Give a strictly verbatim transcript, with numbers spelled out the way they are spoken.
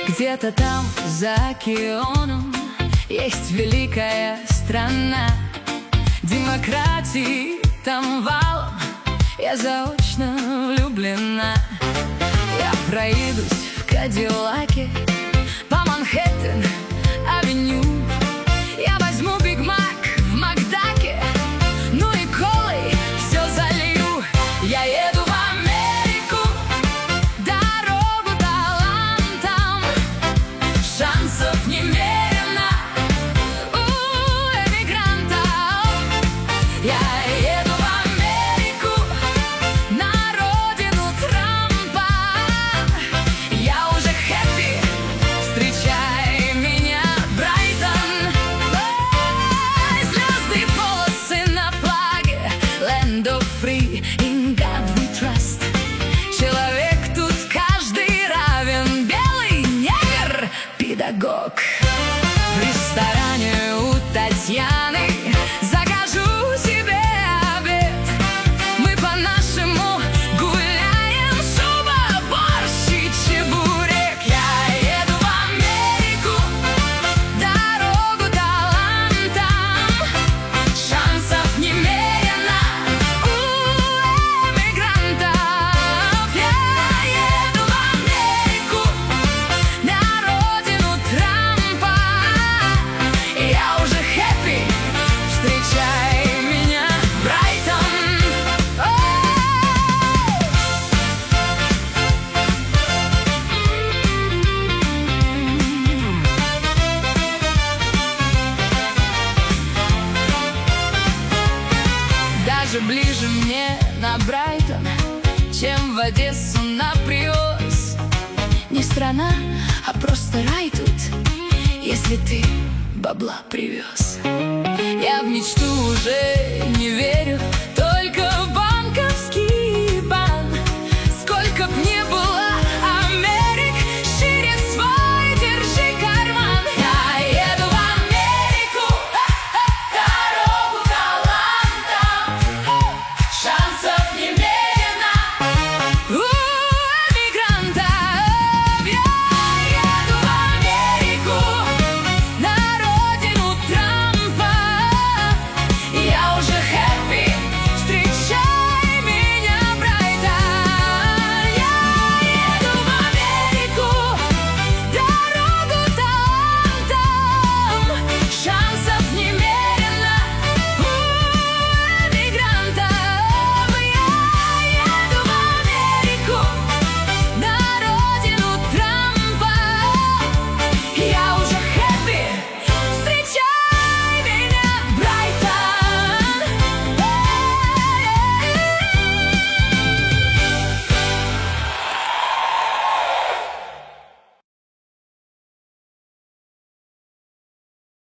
Где-то там, за океаном, есть великая страна. Демократии там валом, я заочно влюблена. Я проедусь в Кадиллаке по Манхэттен-авеню. Я возьму Биг Мак в Макдаке, ну и колой все залью. Я еду в Америку, дорогу талантам, шансов немерено у эмигрантов. Я еду в Америку, на родину Трампа. Я уже хэппи, встречай меня, Брайтон. Ой, звезды, полосы на флаге, Land of Free, in God we trust. Человек тут каждый равен, белый негр, педагог. В ресторане у Татьяны закажу себе обед. Мы по-нашему гуляем, шуба, борщ и чебурек. Я еду в Америку, дорогу талантам, шансов немерено у эмигрантов. Я еду в Америку, на родину Трампа. Я уже хэппи, встречай меня, Брайтон. Даже ближе мне на Брайтон, чем в Одессу на Приос. Не страна, а просто рай тут, если ты бабла привез. Я в мечту уже не верю, только в